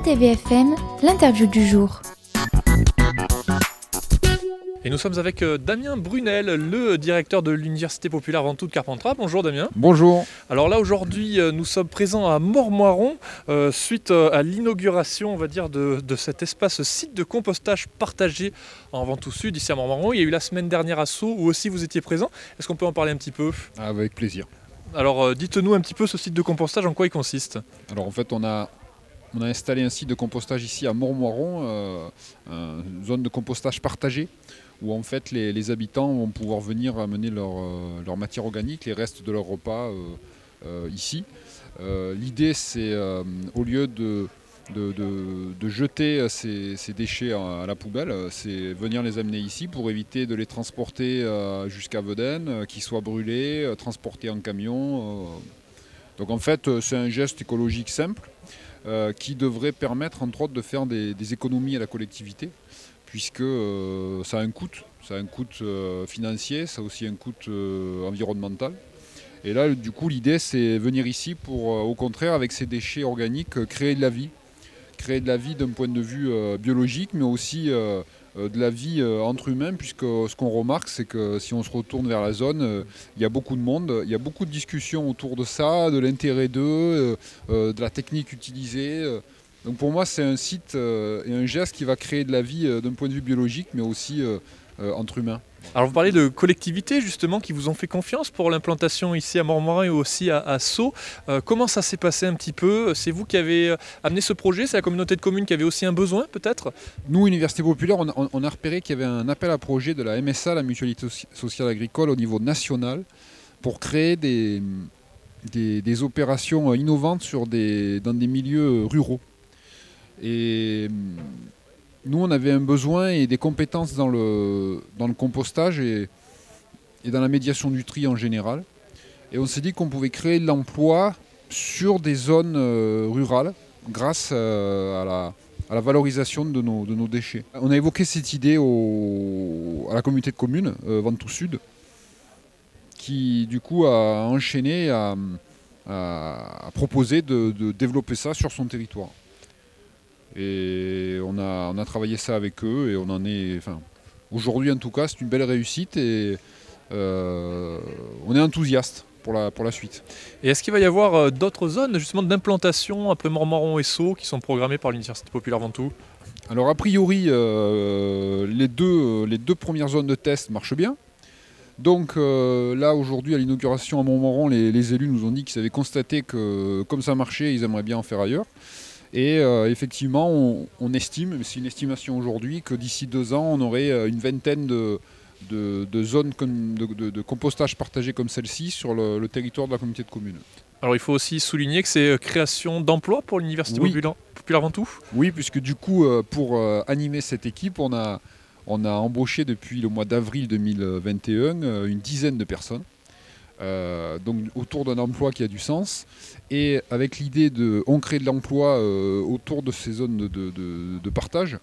RTVFM, l'interview du jour. Et nous sommes avec Damien Brunel, le directeur de l'Université populaire Ventoux de Carpentras. Bonjour Damien. Bonjour. Alors là aujourd'hui nous sommes présents à Mormoiron suite à l'inauguration on va dire de cet espace site de compostage partagé en Ventoux Sud ici à Mormoiron. Il y a eu la semaine dernière à Sceaux où aussi vous étiez présent. Est-ce qu'on peut en parler un petit peu ? Avec plaisir. Alors dites-nous un petit peu ce site de compostage, en quoi il consiste ? Alors en fait on a installé un site de compostage ici à Mormoiron, une zone de compostage partagée, où en fait les habitants vont pouvoir venir amener leur matière organique, les restes de leur repas ici. L'idée c'est au lieu de jeter ces déchets à la poubelle, c'est venir les amener ici pour éviter de les transporter jusqu'à Vedène, qu'ils soient brûlés, transportés en camion. Donc en fait c'est un geste écologique simple qui devrait permettre entre autres de faire des économies à la collectivité, puisque ça a un coût. Ça a un coût financier, ça a aussi un coût environnemental. Et là, du coup, l'idée, c'est venir ici pour, au contraire, avec ces déchets organiques, créer de la vie. Créer de la vie d'un point de vue biologique, mais aussi de la vie entre humains, puisque ce qu'on remarque, c'est que si on se retourne vers la zone, il y a beaucoup de monde, il y a beaucoup de discussions autour de ça, de l'intérêt d'eux, de la technique utilisée. Donc pour moi, c'est un site et un geste qui va créer de la vie d'un point de vue biologique, mais aussi entre humains. Alors vous parlez de collectivités justement qui vous ont fait confiance pour l'implantation ici à Mormoiron et aussi à Sceaux. Comment ça s'est passé un petit peu ? C'est vous qui avez amené ce projet ? C'est la communauté de communes qui avait aussi un besoin peut-être ? Nous, Université populaire, on a repéré qu'il y avait un appel à projet de la MSA, la Mutualité sociale agricole, au niveau national, pour créer des opérations innovantes dans des milieux ruraux. Et nous, on avait un besoin et des compétences dans le compostage et dans la médiation du tri en général. Et on s'est dit qu'on pouvait créer de l'emploi sur des zones rurales grâce à la valorisation de nos déchets. On a évoqué cette idée à la communauté de communes Ventoux Sud, qui du coup a enchaîné à proposer de développer ça sur son territoire. Et on a travaillé ça avec eux et on en est... aujourd'hui en tout cas, c'est une belle réussite et on est enthousiaste pour la suite. Et est-ce qu'il va y avoir d'autres zones justement d'implantation après Mormoiron et Sceaux qui sont programmées par l'Université populaire Ventoux ? Alors a priori, les deux premières zones de test marchent bien. Donc là aujourd'hui à l'inauguration à Mormoiron, les élus nous ont dit qu'ils avaient constaté que comme ça marchait, ils aimeraient bien en faire ailleurs. Et effectivement, on estime, c'est une estimation aujourd'hui, que d'ici 2 ans, on aurait une vingtaine de zones de compostage partagé comme celle-ci sur le territoire de la communauté de communes. Alors il faut aussi souligner que c'est création d'emplois pour l'Université populaire Ventoux ? Oui, puisque du coup, pour animer cette équipe, on a embauché depuis le mois d'avril 2021 une dizaine de personnes. Donc autour d'un emploi qui a du sens et avec l'idée on crée de l'emploi autour de ces zones de partage,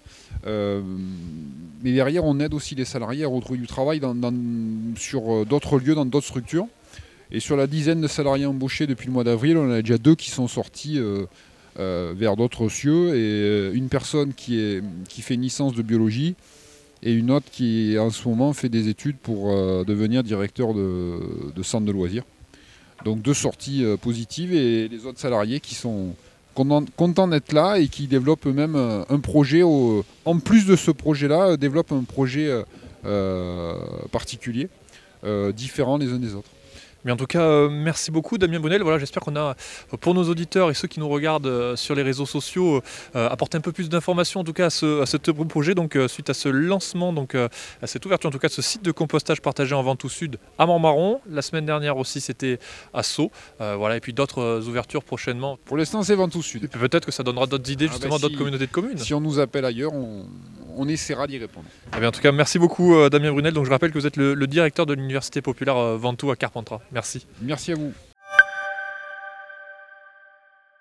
mais derrière on aide aussi les salariés à retrouver du travail sur d'autres lieux, dans d'autres structures. Et sur la dizaine de salariés embauchés depuis le mois d'avril, on a déjà 2 qui sont sortis vers d'autres cieux et une personne qui fait une licence de biologie et une autre qui en ce moment fait des études pour devenir directeur de centre de loisirs. Donc 2 sorties positives et les autres salariés qui sont contents d'être là et qui développent eux-mêmes un projet, en plus de ce projet-là, développent un projet particulier, différent les uns des autres. Mais en tout cas, merci beaucoup Damien Brunel. Voilà, j'espère qu'on a, pour nos auditeurs et ceux qui nous regardent sur les réseaux sociaux, apporté un peu plus d'informations en tout cas à ce beau projet. Donc suite à ce lancement, donc à cette ouverture en tout cas de ce site de compostage partagé en Ventoux Sud à Mormoiron. La semaine dernière aussi c'était à Sceaux. Voilà, et puis d'autres ouvertures prochainement. Pour l'instant c'est Ventoux Sud. Et puis peut-être que ça donnera d'autres idées justement d'autres communautés de communes. Si on nous appelle ailleurs, on essaiera d'y répondre. Eh bien, en tout cas, merci beaucoup Damien Brunel. Donc je rappelle que vous êtes le directeur de l'Université populaire Ventoux à Carpentras. Merci. Merci à vous.